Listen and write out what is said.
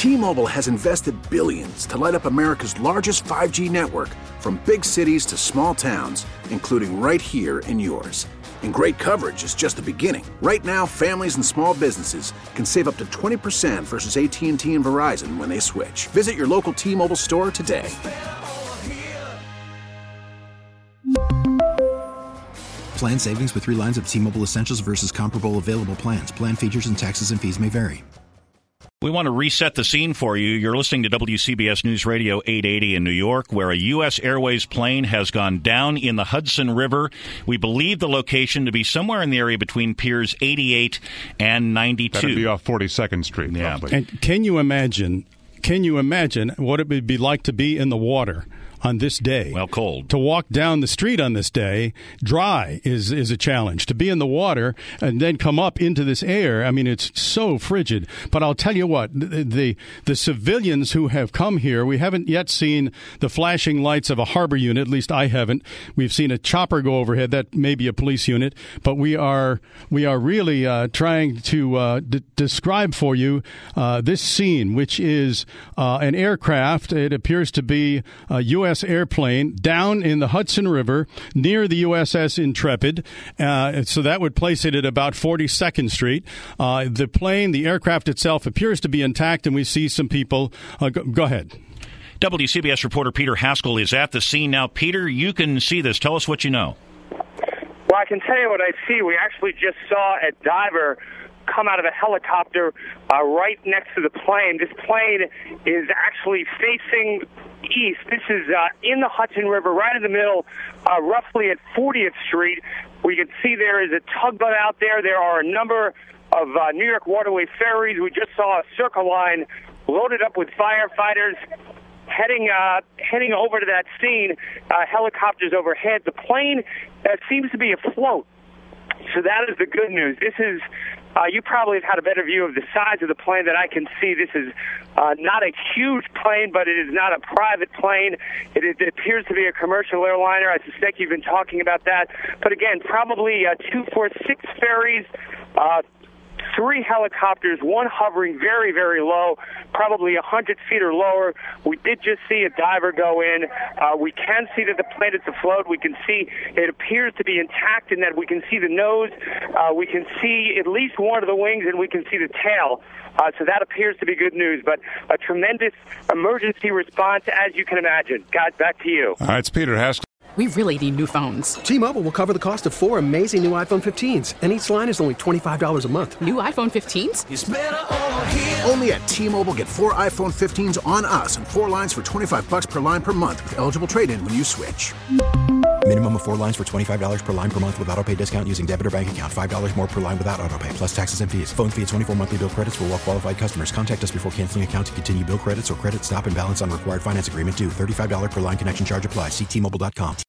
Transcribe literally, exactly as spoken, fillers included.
T-Mobile has invested billions to light up America's largest five G network, from big cities to small towns, including right here in yours. And great coverage is just the beginning. Right now, families and small businesses can save up to twenty percent versus A T and T and Verizon when they switch. Visit your local T-Mobile store today. Plan savings with three lines of T-Mobile Essentials versus comparable available plans. Plan features and taxes and fees may vary. We want to reset the scene for you. You're listening to W C B S News Radio eight eighty in New York, where a U S Airways plane has gone down in the Hudson River. We believe the location to be somewhere in the area between Piers eighty-eight and ninety-two. That'd be off forty-second Street. Yeah. Roughly. And can you imagine? Can you imagine what it would be like to be in the water on this day? Well, cold. To walk down the street on this day, dry, is is a challenge. To be in the water and then come up into this air, I mean, it's so frigid. But I'll tell you what, the, the the civilians who have come here, we haven't yet seen the flashing lights of a harbor unit, at least I haven't. We've seen a chopper go overhead, that may be a police unit. But we are we are really uh, trying to uh, d- describe for you uh, this scene, which is uh, an aircraft. It appears to be a U S airplane down in the Hudson River near the U S S Intrepid. Uh, so that would place it at about forty-second Street. Uh, the plane, the aircraft itself, appears to be intact, and we see some people. Uh, go, go ahead. W C B S reporter Peter Haskell is at the scene now. Peter, you can see this. Tell us what you know. Well, I can tell you what I see. We actually just saw a diver come out of a helicopter uh, right next to the plane. This plane is actually facing east. This is uh, in the Hudson River, right in the middle, uh, roughly at fortieth Street. We can see there is a tugboat out there. There are a number of uh, New York Waterway ferries. We just saw a Circle Line loaded up with firefighters heading uh, heading over to that scene, uh, helicopters overhead. The plane uh, seems to be afloat. So that is the good news. This is, uh, you probably have had a better view of the size of the plane than I can see. This is uh, not a huge plane, but it is not a private plane. It, is, it appears to be a commercial airliner. I suspect you've been talking about that. But again, probably uh, two, four, six ferries, uh, three helicopters, one hovering very, very low, probably one hundred feet or lower. We did just see a diver go in. Uh, we can see that the plane is afloat. We can see it appears to be intact in that we can see the nose. Uh, we can see at least one of the wings, and we can see the tail. Uh, so that appears to be good news. But a tremendous emergency response, as you can imagine. Guys, back to you. All right, it's Peter Haskell. We really need new phones. T-Mobile will cover the cost of four amazing new iPhone fifteens, and each line is only twenty-five dollars a month. New iPhone fifteens? It's better over here. Only at T-Mobile, get four iPhone fifteens on us and four lines for twenty-five dollars per line per month with eligible trade-in when you switch. Minimum of four lines for twenty-five dollars per line per month with autopay discount using debit or bank account. five dollars more per line without autopay, plus taxes and fees. Phone fee at twenty-four monthly bill credits for well-qualified customers. Contact us before canceling account to continue bill credits or credit stop and balance on required finance agreement due. thirty-five dollars per line connection charge applies. See T Mobile dot com.